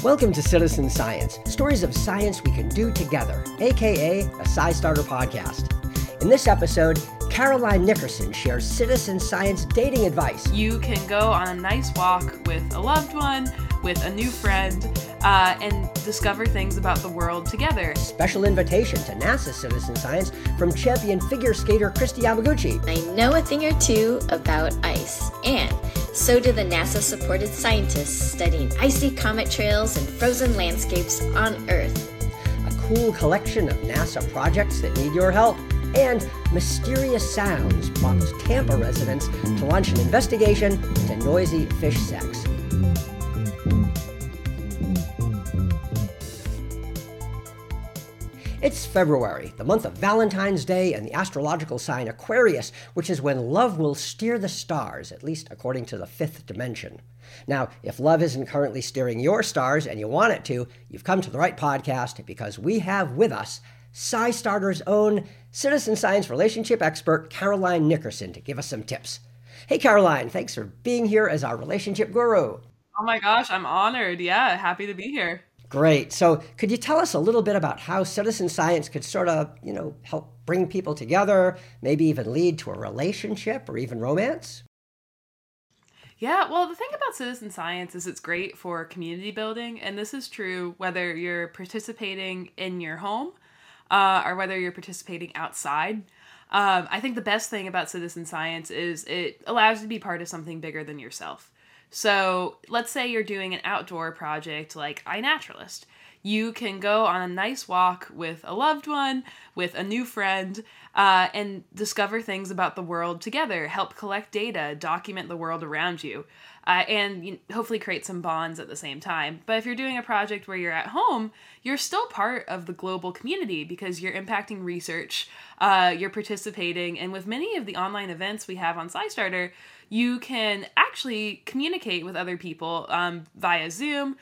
Welcome to Citizen Science, stories of science we can do together, aka a SciStarter podcast. In this episode, Caroline Nickerson shares citizen science dating advice. You can go on a nice walk with a loved one, with a new friend, and discover things about the world together. Special invitation to NASA Citizen Science from champion figure skater Kristi Yamaguchi. I know a thing or two about ice, and so do the NASA-supported scientists studying icy comet trails and frozen landscapes on Earth. A cool collection of NASA projects that need your help. And mysterious sounds prompt Tampa residents to launch an investigation into noisy fish sex. It's February, the month of Valentine's Day and the astrological sign Aquarius, which is when love will steer the stars, at least according to the fifth dimension. Now, if love isn't currently steering your stars and you want it to, you've come to the right podcast because we have with us SciStarter's own citizen science relationship expert, Caroline Nickerson, to give us some tips. Hey, Caroline, thanks for being here as our relationship guru. Oh my gosh, I'm honored. Yeah, happy to be here. Great. So could you tell us a little bit about how citizen science could sort of, help bring people together, maybe even lead to a relationship or even romance? Yeah, well, the thing about citizen science is it's great for community building, and this is true whether you're participating in your home or whether you're participating outside. I think the best thing about citizen science is it allows you to be part of something bigger than yourself. So let's say you're doing an outdoor project like iNaturalist. You can go on a nice walk with a loved one, with a new friend, and discover things about the world together, help collect data, document the world around you, and hopefully create some bonds at the same time. But if you're doing a project where you're at home, you're still part of the global community because you're impacting research, you're participating, and with many of the online events we have on SciStarter, you can actually communicate with other people via Zoom,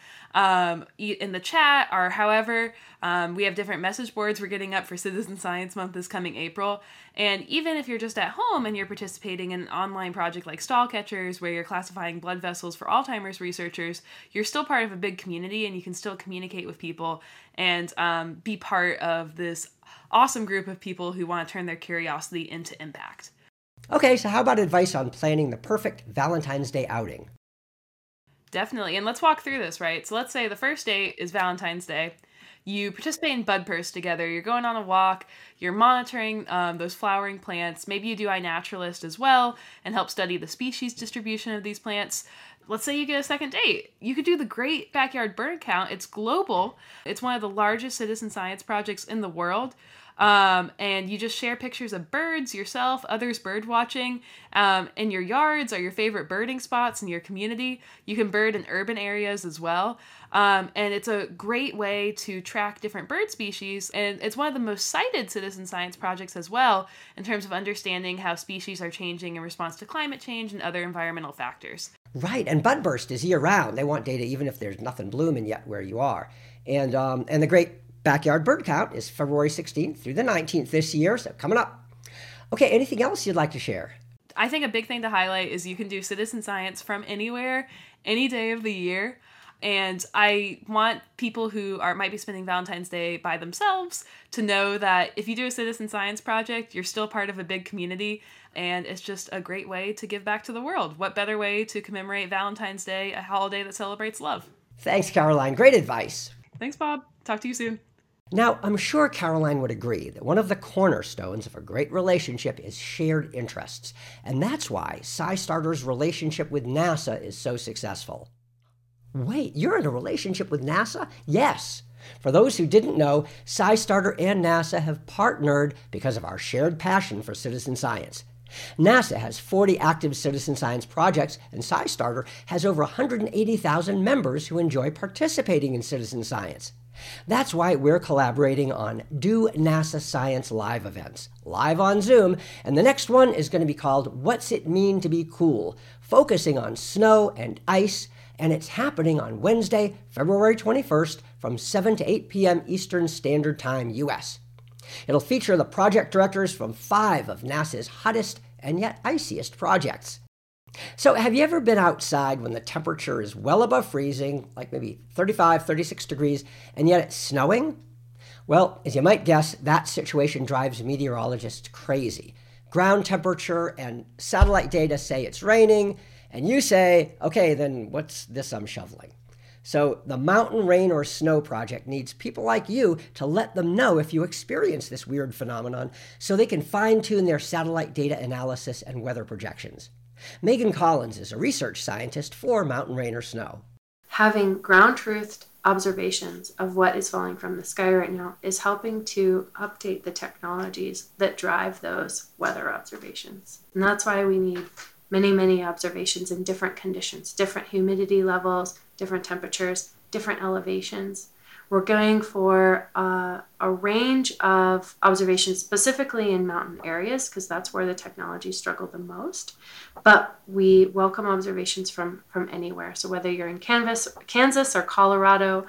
in the chat, or however. We have different message boards we're getting up for Citizen Science Month this coming April. And even if you're just at home and you're participating in an online project like Stall Catchers, where you're classifying blood vessels for Alzheimer's researchers, you're still part of a big community and you can still communicate with people and be part of this awesome group of people who want to turn their curiosity into impact. Okay, so how about advice on planning the perfect Valentine's Day outing? Definitely. And let's walk through this, right? So let's say the first date is Valentine's Day. You participate in Bud Purse together. You're going on a walk. You're monitoring those flowering plants. Maybe you do iNaturalist as well and help study the species distribution of these plants. Let's say you get a second date. You could do the Great Backyard Bird Count. It's global. It's one of the largest citizen science projects in the world. And you just share pictures of birds, yourself, others bird watching, in your yards or your favorite birding spots in your community. You can bird in urban areas as well. And it's a great way to track different bird species. And it's one of the most cited citizen science projects as well in terms of understanding how species are changing in response to climate change and other environmental factors. Right, and Budburst is year-round. They want data even if there's nothing blooming yet where you are. And the Great Backyard Bird Count is February 16th through the 19th this year, so coming up. Okay, anything else you'd like to share? I think a big thing to highlight is you can do citizen science from anywhere, any day of the year. And I want people who might be spending Valentine's Day by themselves to know that if you do a citizen science project, you're still part of a big community, and it's just a great way to give back to the world. What better way to commemorate Valentine's Day, a holiday that celebrates love? Thanks, Caroline. Great advice. Thanks, Bob. Talk to you soon. Now, I'm sure Caroline would agree that one of the cornerstones of a great relationship is shared interests, and that's why SciStarter's relationship with NASA is so successful. Wait, you're in a relationship with NASA? Yes. For those who didn't know, SciStarter and NASA have partnered because of our shared passion for citizen science. NASA has 40 active citizen science projects, and SciStarter has over 180,000 members who enjoy participating in citizen science. That's why we're collaborating on Do NASA Science Live events, live on Zoom, and the next one is going to be called What's It Mean to Be Cool, focusing on snow and ice, and it's happening on Wednesday, February 21st from 7 to 8 p.m. Eastern Standard Time, U.S. It'll feature the project directors from 5 of NASA's hottest and yet iciest projects. So have you ever been outside when the temperature is well above freezing, like maybe 35, 36 degrees, and yet it's snowing? Well, as you might guess, that situation drives meteorologists crazy. Ground temperature and satellite data say it's raining, and you say, okay, then what's this I'm shoveling? So the Mountain Rain or Snow Project needs people like you to let them know if you experience this weird phenomenon so they can fine-tune their satellite data analysis and weather projections. Megan Collins is a research scientist for Mountain Rain or Snow. Having ground-truthed observations of what is falling from the sky right now is helping to update the technologies that drive those weather observations. And that's why we need many, many observations in different conditions, different humidity levels, different temperatures, different elevations. We're going for a range of observations, specifically in mountain areas, because that's where the technology struggled the most. But we welcome observations from anywhere. So whether you're in Kansas or Colorado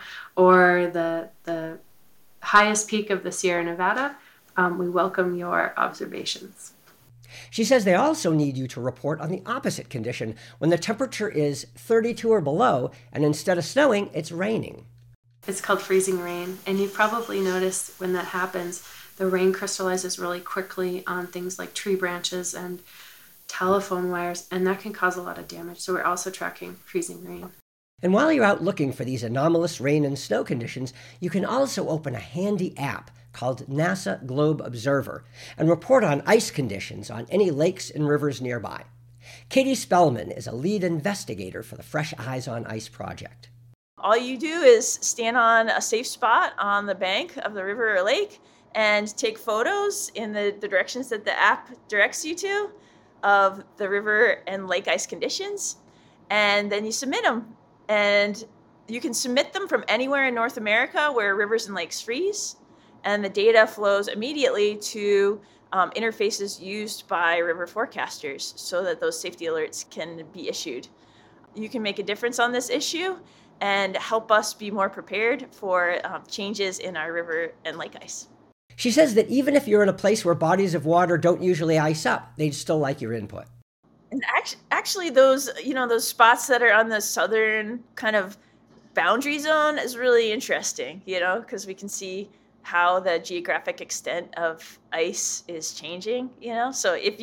or the highest peak of the Sierra Nevada, we welcome your observations. She says they also need you to report on the opposite condition when the temperature is 32 or below, and instead of snowing, it's raining. It's called freezing rain, and you've probably noticed when that happens, the rain crystallizes really quickly on things like tree branches and telephone wires, and that can cause a lot of damage. So we're also tracking freezing rain. And while you're out looking for these anomalous rain and snow conditions, you can also open a handy app called NASA Globe Observer and report on ice conditions on any lakes and rivers nearby. Katie Spellman is a lead investigator for the Fresh Eyes on Ice project. All you do is stand on a safe spot on the bank of the river or lake and take photos in the directions that the app directs you to of the river and lake ice conditions, and then you submit them. And you can submit them from anywhere in North America where rivers and lakes freeze, and the data flows immediately to interfaces used by river forecasters so that those safety alerts can be issued. You can make a difference on this issue and help us be more prepared for changes in our river and lake ice. She says that even if you're in a place where bodies of water don't usually ice up, they'd still like your input. And actually those spots that are on the southern kind of boundary zone is really interesting, because we can see how the geographic extent of ice is changing, So if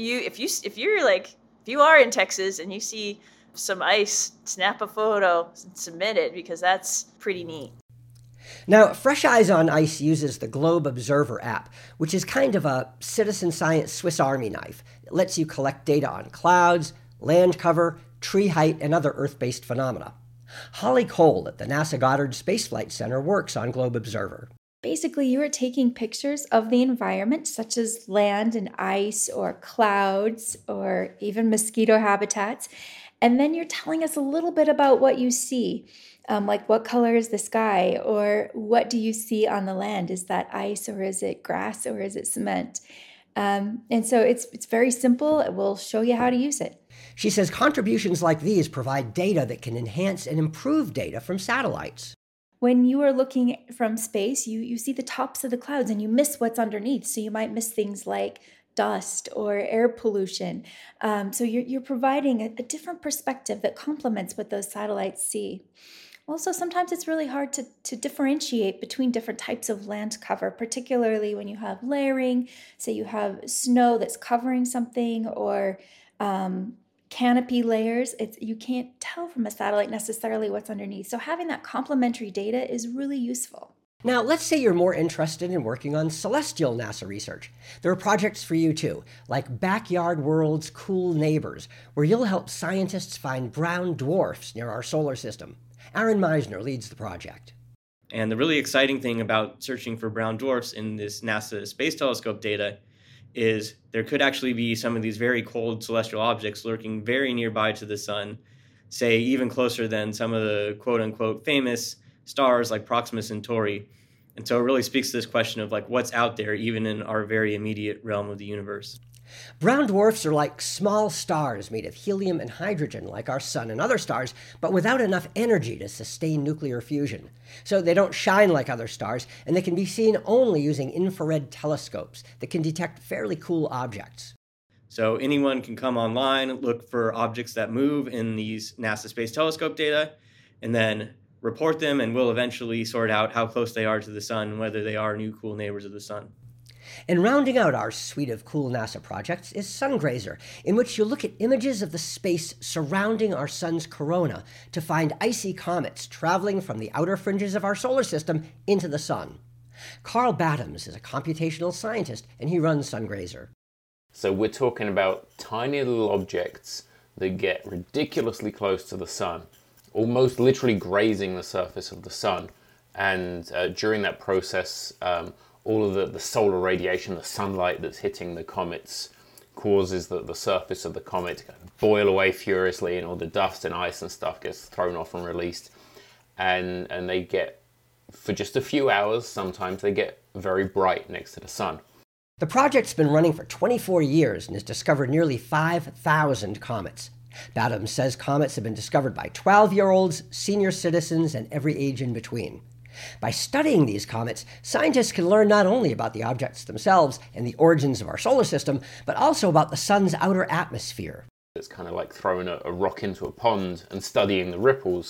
you are in Texas and you see some ice, snap a photo and submit it, because that's pretty neat. Now, Fresh Eyes on Ice uses the Globe Observer app, which is kind of a citizen science Swiss Army knife. It lets you collect data on clouds, land cover, tree height, and other Earth-based phenomena. Holly Cole at the NASA Goddard Space Flight Center works on Globe Observer. Basically, you are taking pictures of the environment, such as land and ice or clouds or even mosquito habitats, and then you're telling us a little bit about what you see, like what color is the sky, or what do you see on the land? Is that ice, or is it grass, or is it cement? And so it's very simple. It will show you how to use it. She says contributions like these provide data that can enhance and improve data from satellites. When you are looking from space, you see the tops of the clouds and you miss what's underneath. So you might miss things like dust or air pollution. So you're providing a different perspective that complements what those satellites see. Also, sometimes it's really hard to differentiate between different types of land cover, particularly when you have layering. Say you have snow that's covering something, or canopy layers. You can't tell from a satellite necessarily what's underneath. So having that complementary data is really useful. Now, let's say you're more interested in working on celestial NASA research. There are projects for you too, like Backyard World's Cool Neighbors, where you'll help scientists find brown dwarfs near our solar system. Aaron Meisner leads the project. And the really exciting thing about searching for brown dwarfs in this NASA Space Telescope data is there could actually be some of these very cold celestial objects lurking very nearby to the sun, say even closer than some of the quote-unquote famous stars like Proxima Centauri. And so it really speaks to this question of what's out there even in our very immediate realm of the universe. Brown dwarfs are like small stars made of helium and hydrogen like our sun and other stars, but without enough energy to sustain nuclear fusion. So they don't shine like other stars, and they can be seen only using infrared telescopes that can detect fairly cool objects. So anyone can come online, look for objects that move in these NASA Space Telescope data, and then report them, and we'll eventually sort out how close they are to the sun, whether they are new cool neighbors of the sun. And rounding out our suite of cool NASA projects is Sungrazer, in which you look at images of the space surrounding our sun's corona to find icy comets traveling from the outer fringes of our solar system into the sun. Carl Badams is a computational scientist, and he runs Sungrazer. So we're talking about tiny little objects that get ridiculously close to the sun, almost literally grazing the surface of the sun. And during that process, all of the solar radiation, the sunlight that's hitting the comets, causes the surface of the comet to boil away furiously, and all the dust and ice and stuff gets thrown off and released. And they get, for just a few hours, sometimes they get very bright next to the sun. The project's been running for 24 years and has discovered nearly 5,000 comets. Badams says comets have been discovered by 12-year-olds, senior citizens, and every age in between. By studying these comets, scientists can learn not only about the objects themselves and the origins of our solar system, but also about the sun's outer atmosphere. It's kind of like throwing a rock into a pond and studying the ripples.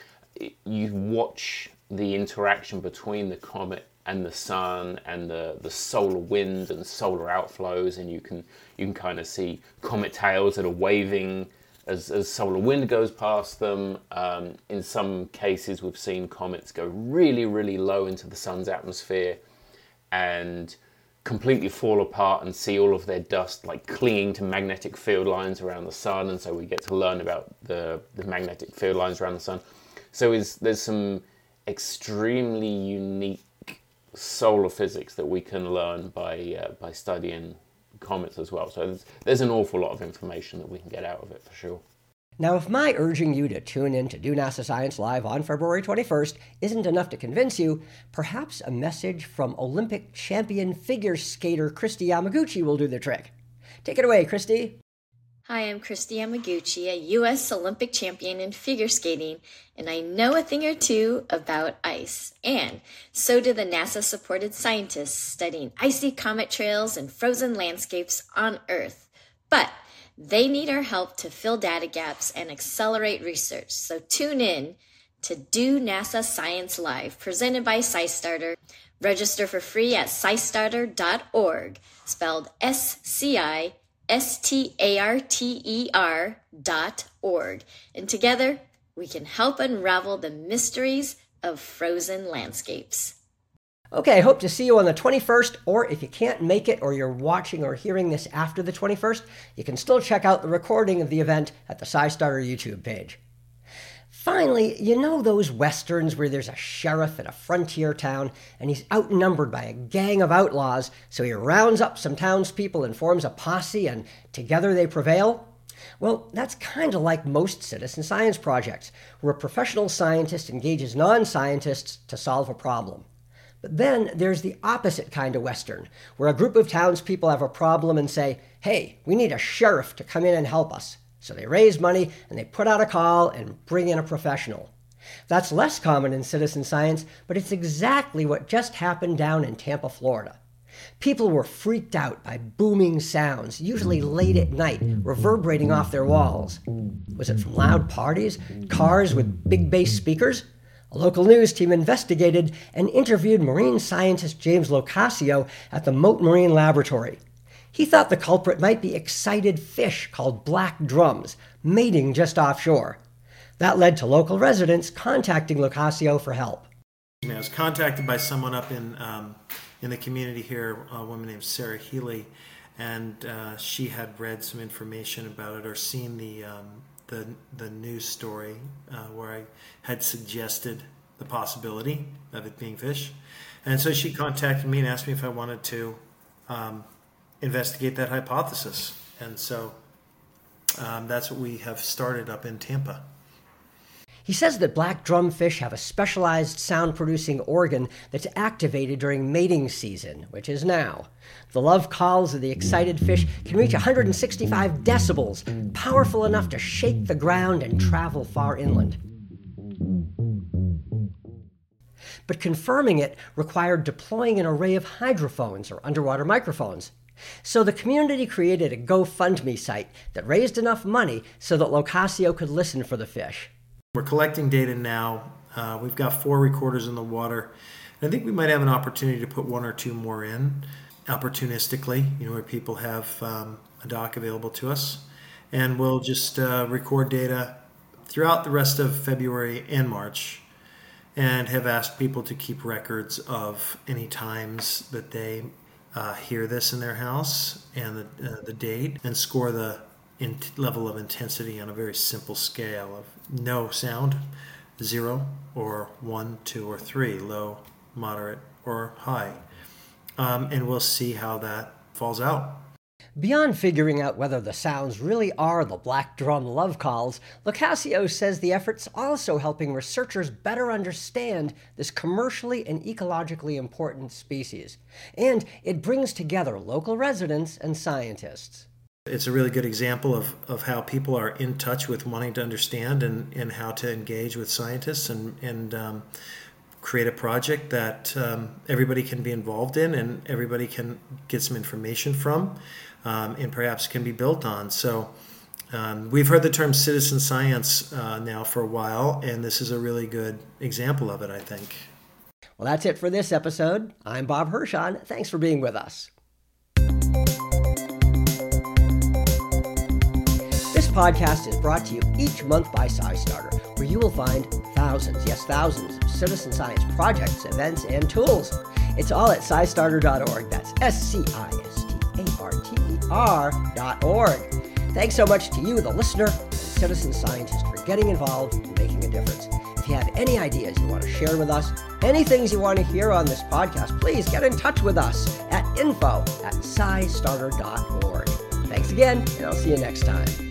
You watch the interaction between the comet and the sun and the solar wind and solar outflows, and you can kind of see comet tails that are waving as solar wind goes past them. In some cases, we've seen comets go really, really low into the sun's atmosphere and completely fall apart and see all of their dust like clinging to magnetic field lines around the sun, and so we get to learn about the magnetic field lines around the sun. So there's some extremely unique solar physics that we can learn by studying comets as well. So there's an awful lot of information that we can get out of it for sure. Now, if my urging you to tune in to Do NASA Science Live on February 21st isn't enough to convince you, perhaps a message from Olympic champion figure skater Kristi Yamaguchi will do the trick. Take it away, Kristi. Hi, I'm Kristi Yamaguchi, a U.S. Olympic champion in figure skating, and I know a thing or two about ice. And so do the NASA-supported scientists studying icy comet trails and frozen landscapes on Earth. But they need our help to fill data gaps and accelerate research. So tune in to Do NASA Science Live, presented by SciStarter. Register for free at scistarter.org, spelled SCISTARTER.org. And together, we can help unravel the mysteries of frozen landscapes. Okay, hope to see you on the 21st, or if you can't make it or you're watching or hearing this after the 21st, you can still check out the recording of the event at the SciStarter YouTube page. Finally, you know those westerns where there's a sheriff in a frontier town and he's outnumbered by a gang of outlaws, so he rounds up some townspeople and forms a posse, and together they prevail? Well, that's kind of like most citizen science projects, where a professional scientist engages non-scientists to solve a problem. But then there's the opposite kind of Western, where a group of townspeople have a problem and say, hey, we need a sheriff to come in and help us. So they raise money and they put out a call and bring in a professional. That's less common in citizen science, but it's exactly what just happened down in Tampa, Florida. People were freaked out by booming sounds, usually late at night, reverberating off their walls. Was it from loud parties? Cars with big bass speakers? A local news team investigated and interviewed marine scientist James Locascio at the Mote Marine Laboratory. He thought the culprit might be excited fish called black drums, mating just offshore. That led to local residents contacting Locascio for help. I was contacted by someone up in the community here, a woman named Sarah Healy, and she had read some information about it or seen the news story where I had suggested the possibility of it being fish. And so she contacted me and asked me if I wanted to investigate that hypothesis. And so that's what we have started up in Tampa. He says that black drumfish have a specialized sound-producing organ that's activated during mating season, which is now. The love calls of the excited fish can reach 165 decibels, powerful enough to shake the ground and travel far inland. But confirming it required deploying an array of hydrophones, or underwater microphones. So the community created a GoFundMe site that raised enough money so that Locasio could listen for the fish. We're collecting data now. We've got 4 recorders in the water. I think we might have an opportunity to put 1 or 2 more in opportunistically, where people have a dock available to us. And we'll just record data throughout the rest of February and March, and have asked people to keep records of any times that they hear this in their house and the date, and score the level of intensity on a very simple scale of no sound, 0 or 1, 2, or 3, low, moderate, or high. And we'll see how that falls out. Beyond figuring out whether the sounds really are the black drum love calls, Locasio says the effort's also helping researchers better understand this commercially and ecologically important species. And it brings together local residents and scientists. It's a really good example of how people are in touch with wanting to understand and how to engage with scientists and create a project that everybody can be involved in and everybody can get some information from. And perhaps can be built on. So we've heard the term citizen science now for a while, and this is a really good example of it, I think. Well, that's it for this episode. I'm Bob Hirshon. Thanks for being with us. This podcast is brought to you each month by SciStarter, where you will find thousands of citizen science projects, events, and tools. It's all at SciStarter.org. That's SciStarter.org. Thanks so much to you, the listener, and citizen scientist, for getting involved and making a difference. If you have any ideas you want to share with us, any things you want to hear on this podcast, please get in touch with us at info@SciStarter.org. Thanks again, and I'll see you next time.